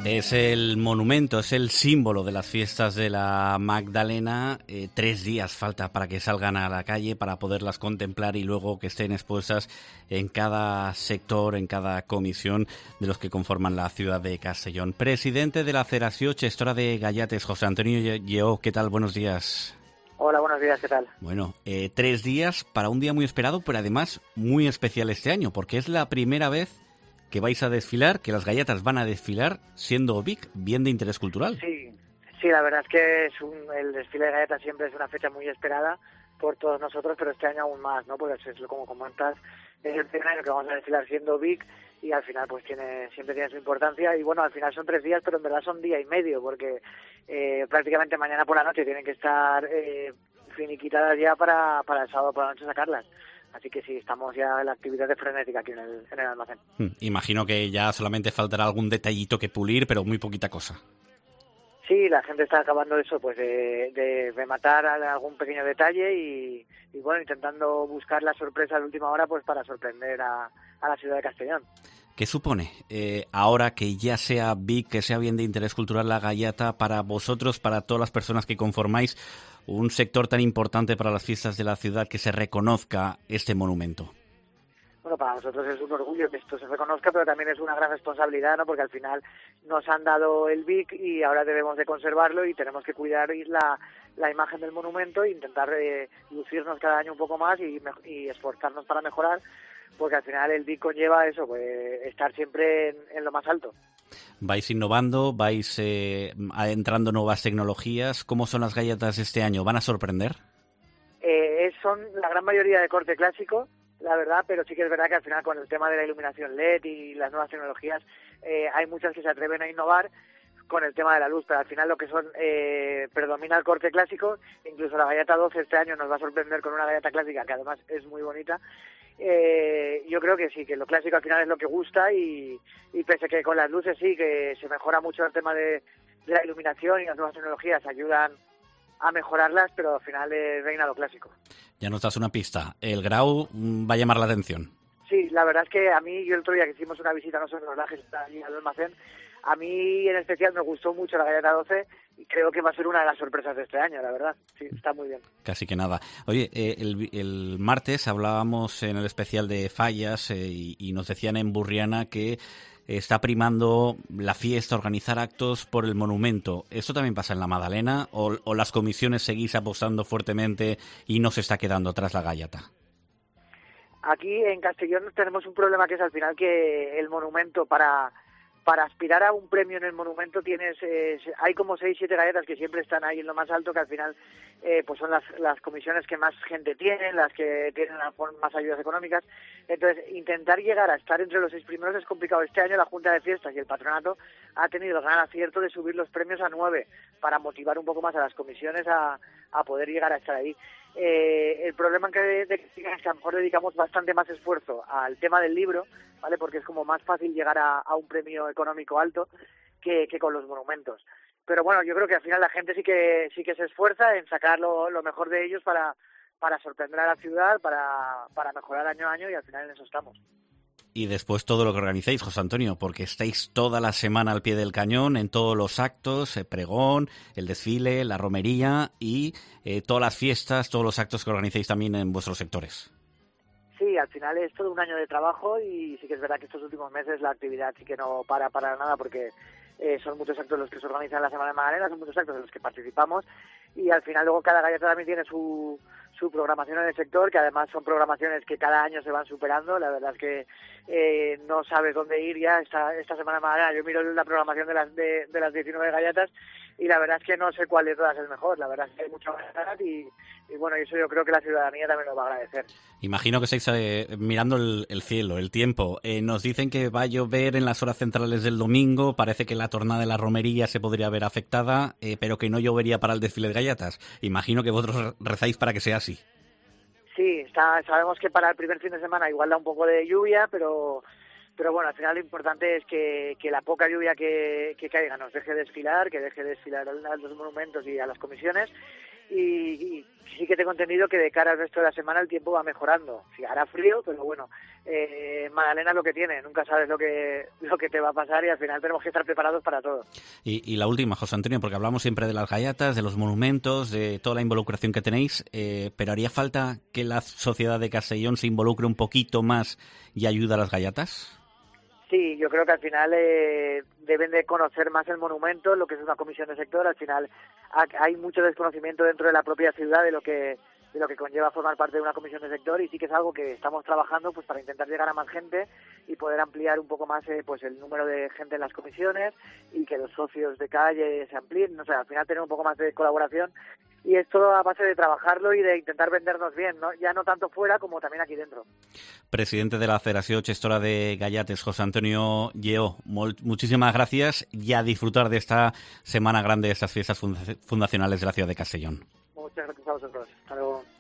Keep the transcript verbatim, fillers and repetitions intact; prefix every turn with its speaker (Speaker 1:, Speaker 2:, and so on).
Speaker 1: Es el monumento, es el símbolo de las fiestas de la Magdalena. Eh, tres días falta para que salgan a la calle, para poderlas contemplar y luego que estén expuestas en cada sector, en cada comisión de los que conforman la ciudad de Castellón. Presidente de la Federación Gestora de Gallates, José Antonio Lleó, ¿qué tal? Buenos días.
Speaker 2: Hola, buenos días, ¿qué tal?
Speaker 1: Bueno, eh, tres días para un día muy esperado, pero además muy especial este año, porque es la primera vez que vais a desfilar, que las gallatas van a desfilar siendo Vic, bien de interés cultural.
Speaker 2: Sí, sí, la verdad es que es un, el desfile de galletas siempre es una fecha muy esperada por todos nosotros, pero este año aún más, ¿no? Porque es lo como comentas, es el primer año que vamos a desfilar siendo Vic y al final pues tiene siempre tiene su importancia y bueno, al final son tres días, pero en verdad son día y medio, porque eh, prácticamente mañana por la noche tienen que estar eh, finiquitadas ya para, para el sábado por la noche sacarlas. Así que sí, estamos ya en la actividad de frenética aquí en el, en el almacén.
Speaker 1: Imagino que ya solamente faltará algún detallito que pulir, pero muy poquita cosa.
Speaker 2: Sí, la gente está acabando eso, pues de, de rematar algún pequeño detalle y, y bueno, intentando buscar la sorpresa a la última hora pues para sorprender a, a la ciudad de Castellón.
Speaker 1: ¿Qué supone eh, ahora que ya sea Vic, que sea bien de interés cultural la gallata, para vosotros, para todas las personas que conformáis un sector tan importante para las fiestas de la ciudad, que se reconozca este monumento?
Speaker 2: Bueno, para nosotros es un orgullo que esto se reconozca, pero también es una gran responsabilidad, ¿no? Porque al final nos han dado el Vic y ahora debemos de conservarlo y tenemos que cuidar la, la imagen del monumento e intentar eh, lucirnos cada año un poco más y, y esforzarnos para mejorar, porque al final el Vic conlleva eso, pues estar siempre en, en lo más alto.
Speaker 1: Vais innovando, vais eh, adentrando nuevas tecnologías. ¿Cómo son las galletas este año? ¿Van a sorprender?
Speaker 2: Eh, son la gran mayoría de corte clásico, la verdad, pero sí que es verdad que al final con el tema de la iluminación L E D y las nuevas tecnologías eh, hay muchas que se atreven a innovar con el tema de la luz, pero al final lo que son eh, predomina el corte clásico. Incluso la galleta doce este año nos va a sorprender con una galleta clásica que además es muy bonita. Eh, yo creo que sí, que lo clásico al final es lo que gusta y, y pese que con las luces sí, que se mejora mucho el tema de, de la iluminación y las nuevas tecnologías ayudan a mejorarlas, pero al final eh, reina lo clásico.
Speaker 1: Ya nos das una pista. El Grau va a llamar la atención.
Speaker 2: Sí, la verdad es que a mí, yo el otro día que hicimos una visita a nosotros, los lajes allí al almacén, a mí en especial me gustó mucho la galleta doce y creo que va a ser una de las sorpresas de este año, la verdad. Sí, está muy bien.
Speaker 1: Casi que nada. Oye, eh, el, el martes hablábamos en el especial de fallas eh, y, y nos decían en Burriana que está primando la fiesta, organizar actos por el monumento. ¿Esto también pasa en la Magdalena o, o las comisiones seguís apostando fuertemente y no se está quedando atrás la gallata?
Speaker 2: Aquí en Castellón tenemos un problema que es al final que el monumento para... Para aspirar a un premio en el monumento tienes eh, hay como seis, siete galletas que siempre están ahí en lo más alto, que al final eh, pues son las, las comisiones que más gente tienen, las que tienen más ayudas económicas. Entonces, intentar llegar a estar entre los seis primeros es complicado. Este año la Junta de Fiestas y el Patronato ha tenido el gran acierto de subir los premios a nueve para motivar un poco más a las comisiones a, a poder llegar a estar ahí. Eh, el problema en que, de, de, es que a lo mejor dedicamos bastante más esfuerzo al tema del libro, ¿vale? Porque es como más fácil llegar a, a un premio económico alto que, que con los monumentos. Pero bueno, yo creo que al final la gente sí que sí que se esfuerza en sacar lo, lo mejor de ellos para, para sorprender a la ciudad, para, para mejorar año a año y al final en eso estamos.
Speaker 1: Y después todo lo que organizáis, José Antonio, porque estáis toda la semana al pie del cañón en todos los actos, el pregón, el desfile, la romería y eh, todas las fiestas, todos los actos que organizáis también en vuestros sectores.
Speaker 2: Sí, al final es todo un año de trabajo y sí que es verdad que estos últimos meses la actividad sí que no para para nada porque eh, son muchos actos los que se organizan en la Semana de Magdalena, son muchos actos en los que participamos y al final luego cada galleta también tiene su, su programación en el sector, que además son programaciones que cada año se van superando. La verdad es que eh, no sabes dónde ir ya esta, esta Semana de Magdalena. Yo miro la programación de las de, de las diecinueve galletas y la verdad es que no sé cuál de todas es mejor. La verdad es que hay mucha variedad y, y bueno, eso yo creo que la ciudadanía también lo va a agradecer.
Speaker 1: Imagino que estáis eh, mirando el, el cielo, el tiempo. Eh, nos dicen que va a llover en las horas centrales del domingo. Parece que la tornada de la romería se podría ver afectada, eh, pero que no llovería para el desfile de galletas. Imagino que vosotros rezáis para que sea así.
Speaker 2: Sí, está, sabemos que para el primer fin de semana igual da un poco de lluvia, pero pero bueno, al final lo importante es que, que la poca lluvia que, que caiga nos deje desfilar, que deje desfilar a los monumentos y a las comisiones y, y sí que tengo entendido que de cara al resto de la semana el tiempo va mejorando. Sí, hará frío, pero bueno, eh, Magdalena es lo que tiene, nunca sabes lo que lo que te va a pasar y al final tenemos que estar preparados para todo.
Speaker 1: Y, y la última, José Antonio, porque hablamos siempre de las gallatas, de los monumentos, de toda la involucración que tenéis, eh, pero ¿haría falta que la sociedad de Castellón se involucre un poquito más y ayude a las gallatas?
Speaker 2: Sí, yo creo que al final eh, deben de conocer más el monumento, lo que es una comisión de sector. Al final hay mucho desconocimiento dentro de la propia ciudad de lo que de lo que conlleva formar parte de una comisión de sector, y sí que es algo que estamos trabajando pues para intentar llegar a más gente y poder ampliar un poco más eh, pues el número de gente en las comisiones y que los socios de calle se amplíen. O sea, al final tener un poco más de colaboración, y es todo a base de trabajarlo y de intentar vendernos bien, ¿no? Ya no tanto fuera como también aquí dentro.
Speaker 1: Presidente de la Federación Gestora de Gallates, José Antonio Lleó, muchísimas gracias y a disfrutar de esta semana grande, de estas fiestas fundacionales de la ciudad de Castellón.
Speaker 2: Muchas gracias a vosotros. Hasta luego.